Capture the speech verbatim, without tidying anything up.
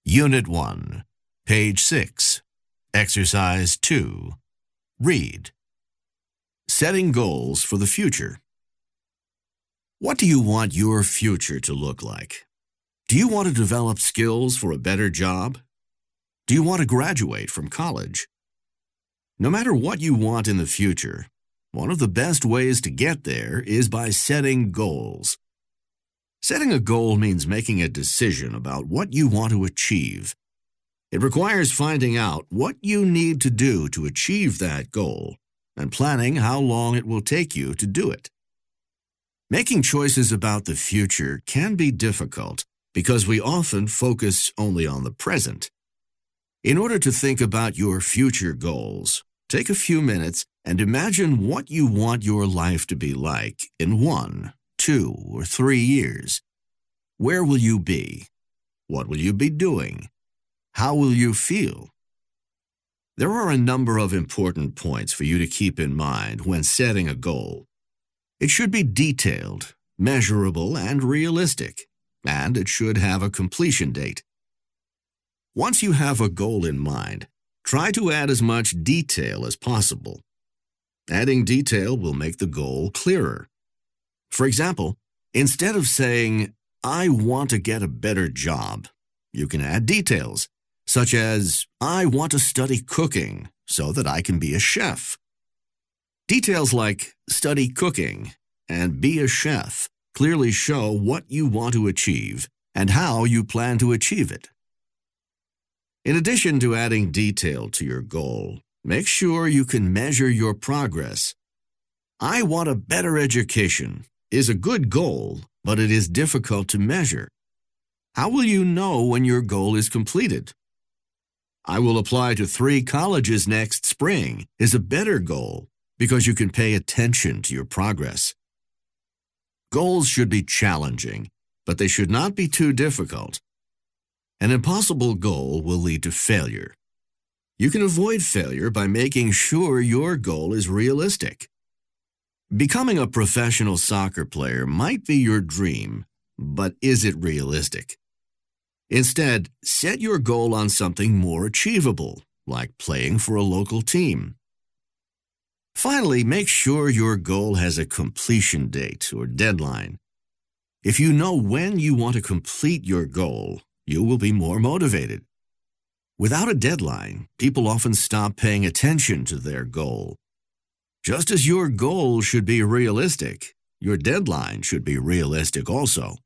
Unit one, page six, Exercise two. Read. Setting goals for the future. What do you want your future to look like? Do you want to develop skills for a better job? Do you want to graduate from college? No matter what you want in the future, one of the best ways to get there is by setting goals. Setting a goal means making a decision about what you want to achieve. It requires finding out what you need to do to achieve that goal and planning how long it will take you to do it. Making choices about the future can be difficult because we often focus only on the present. In order to think about your future goals, take a few minutes and imagine what you want your life to be like in one, two, or three years. Where will you be? What will you be doing? How will you feel? There are a number of important points for you to keep in mind when setting a goal. It should be detailed, measurable, and realistic, and it should have a completion date. Once you have a goal in mind, try to add as much detail as possible. Adding detail will make the goal clearer. For example, instead of saying, "I want to get a better job," you can add details, such as, "I want to study cooking so that I can be a chef." Details like "study cooking" and "be a chef" clearly show what you want to achieve and how you plan to achieve it. In addition to adding detail to your goal, make sure you can measure your progress. "I want a better education" is a good goal, but it is difficult to measure. How will you know when your goal is completed? "I will apply to three colleges next spring" is a better goal because you can pay attention to your progress. Goals should be challenging, but they should not be too difficult. An impossible goal will lead to failure. You can avoid failure by making sure your goal is realistic. Becoming a professional soccer player might be your dream, but is it realistic? Instead, set your goal on something more achievable, like playing for a local team. Finally, make sure your goal has a completion date or deadline. If you know when you want to complete your goal, you will be more motivated. Without a deadline, people often stop paying attention to their goal. Just as your goal should be realistic, your deadline should be realistic also.